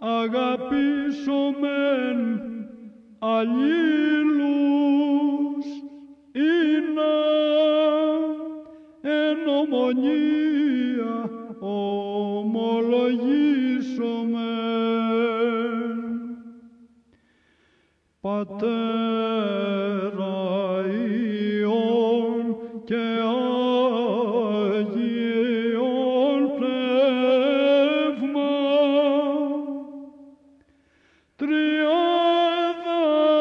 αγαπήσομεν αλλήλους ειναι εν ομονία ομολογήσομεν. Πατέρα Υιόν και Άγιον Πνεύμα, τριάδα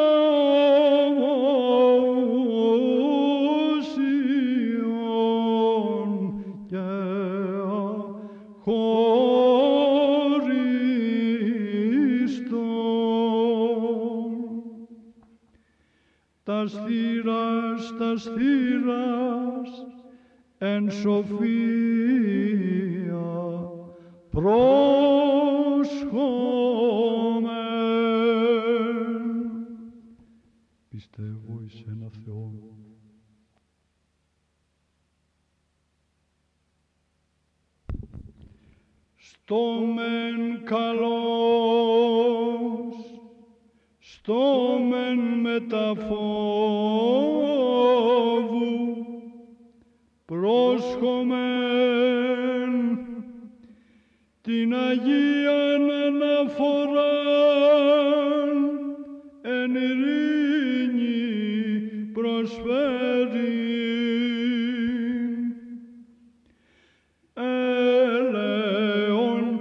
ουσιών και αχωριστών. Τας θύρας εν σοφία πρόσχομεν. Πιστεύω εις ένα Θεό, στόμεν καλός, στόμεν μετα φόβου, πρόσχομεν την Αγίαν αναφοράν εν ειρήνη προσφέρει. Έλεον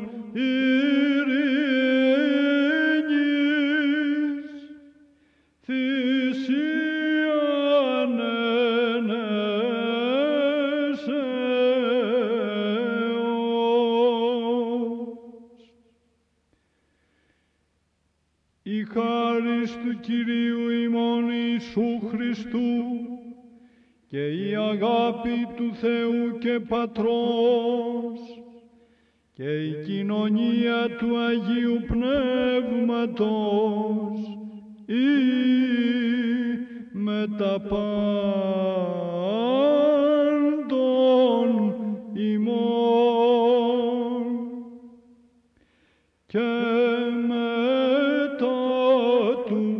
ειρήνης, θυσίαν ενέσεως. Η χάρις του Κυρίου ημών Ιησού Χριστού και η αγάπη του Θεού και Πατρός και η κοινωνία του Αγίου Πνεύματος ή με τα πάντων ημών και μετά του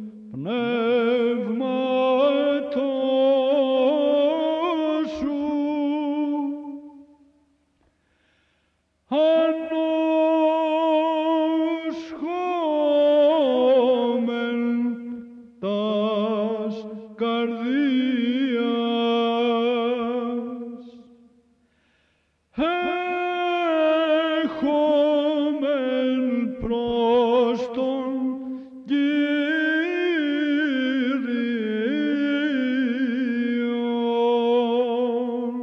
Πνεύματος σου. Ανοσχόμεν τας καρδίας, έχομεν προς τον Κύριον.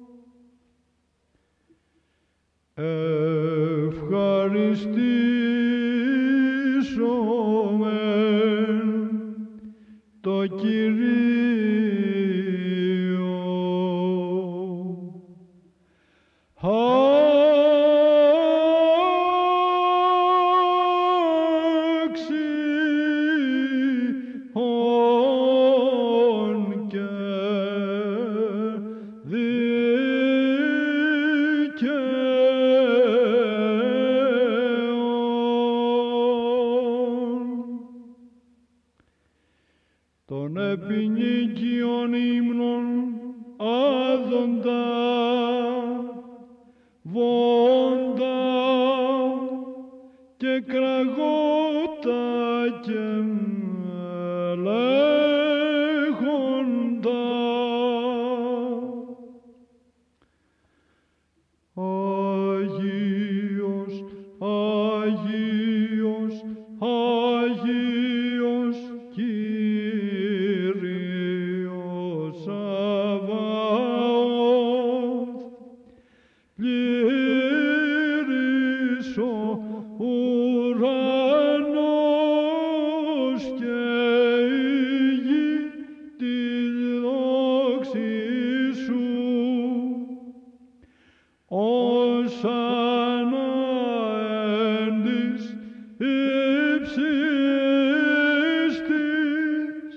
Ευχαριστήσομεν το Κυρίο. Άξιον και δικαίων. Των επινίκιων ύμνων άδοντα, βόντα και κραγότα και λέγοντα. Άγιος, Άγιος, Άγιος Κύριος Σαβαώθ, πλήρης ο ουρανός και η γη τη δόξη σου. Ωσανά εν της ύψης της,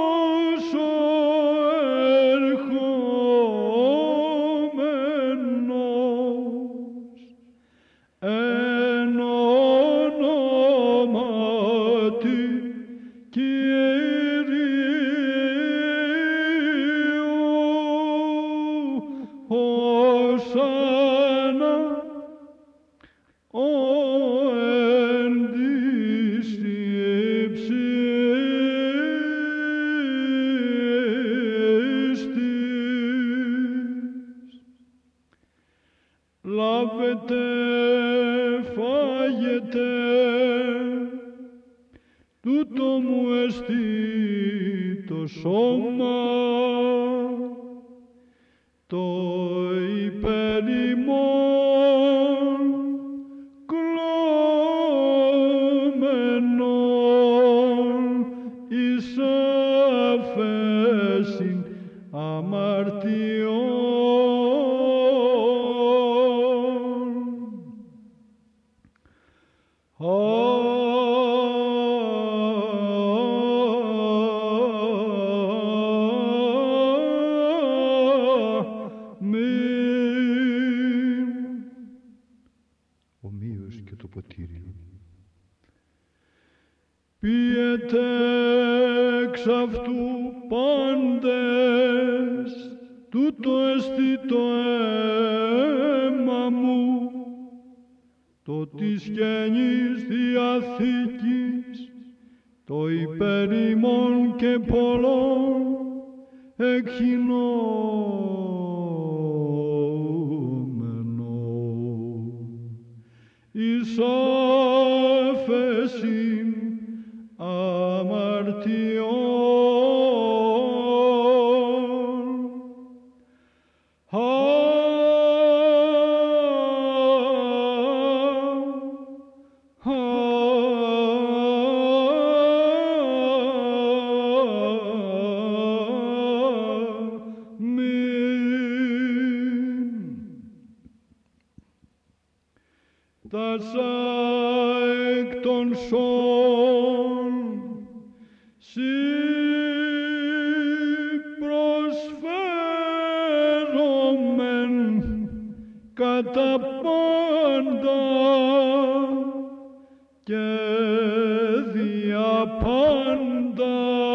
ευλογημένος ο ερχόμενος Οσάνα, ο εν της ύψης της. Λάβετε, φάγετε, τούτο μου εστί το σώμα, το υπέρ ημών κλωμένον εις αφέσιν αμαρτιών. Ομοίως και το ποτήριο. Πιετε εξ αυτού πάντες, τούτο εστί το αίμα μου, το της Καινής Διαθήκης, το υπέρ ημών και πολλών εκχυνόμενο εις άφεσιν αμαρτιών. Τάσα εκ των σών σοι προσφέρομεν κατά πάντα και δια πάντα.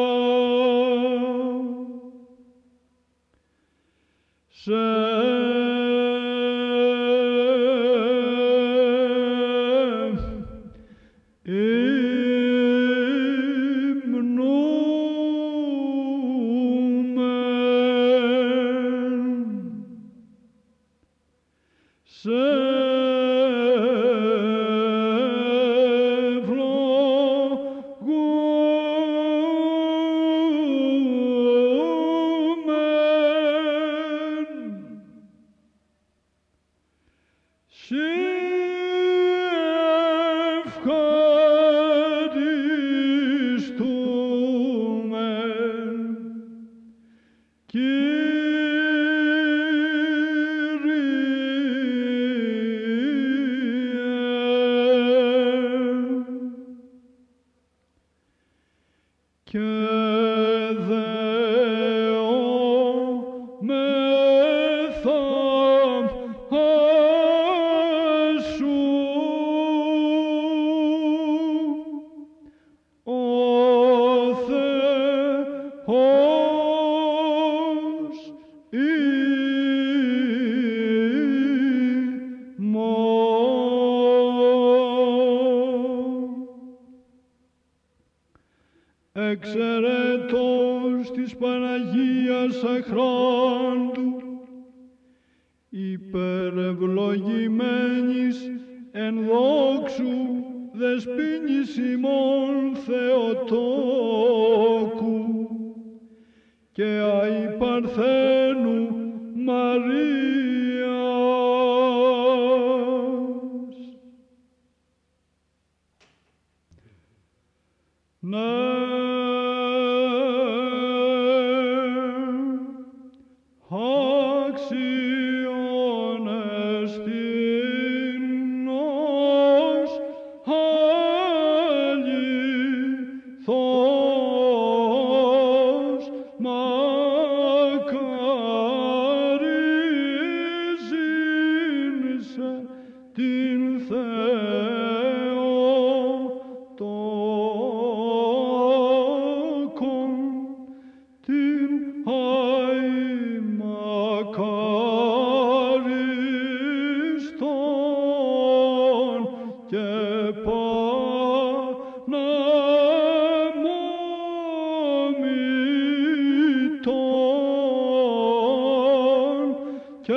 Εξαιρετός της Παναγίας αχράντου, υπερευλογημένης εν δόξου δεσποίνης ημών Θεοτόκου και αη Παρθένου Μαρίας. Άξιον εστιν ως αληθώς μακαρίτης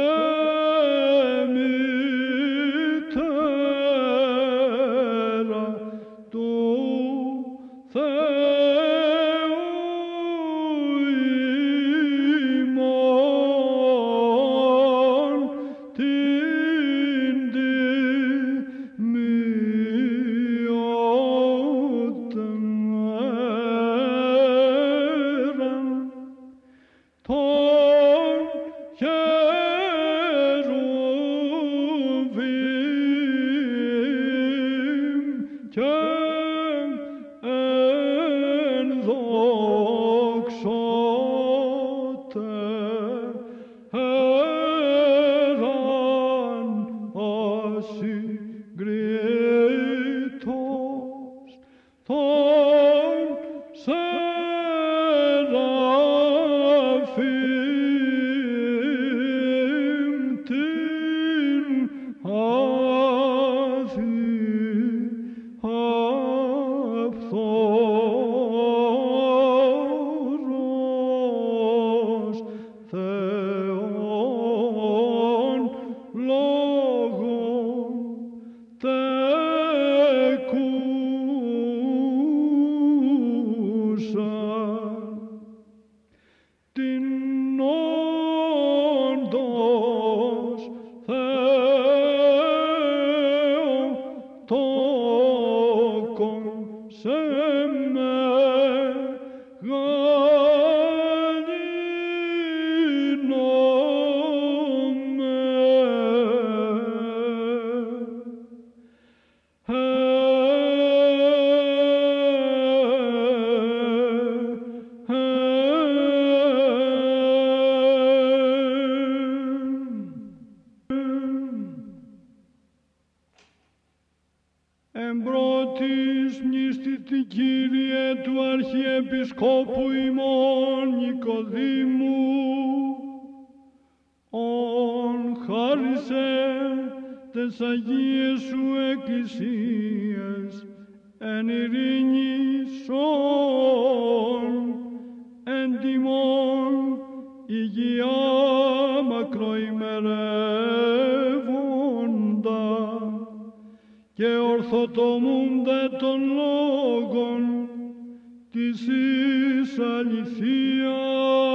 μητέρα του Θεού ημών την τιμιωτέρα των χερουβίμ και ενδόξωτεραν ασυγκρίτως των σεραφείμ την αυθόρος Θεόν λόγον τεκούσαν την όντως Θεό τόκον σε Εμπρότης μνηστητη Κύριε του Αρχιεπισκόπου ημών Νικοδήμου, ον χάρισε τες Αγίες σου Εκκλησίες εν ειρήνη σών εν τιμών υγεία μακροημερεύοντα και ορθοτομούνται των λόγων της εις αληθείας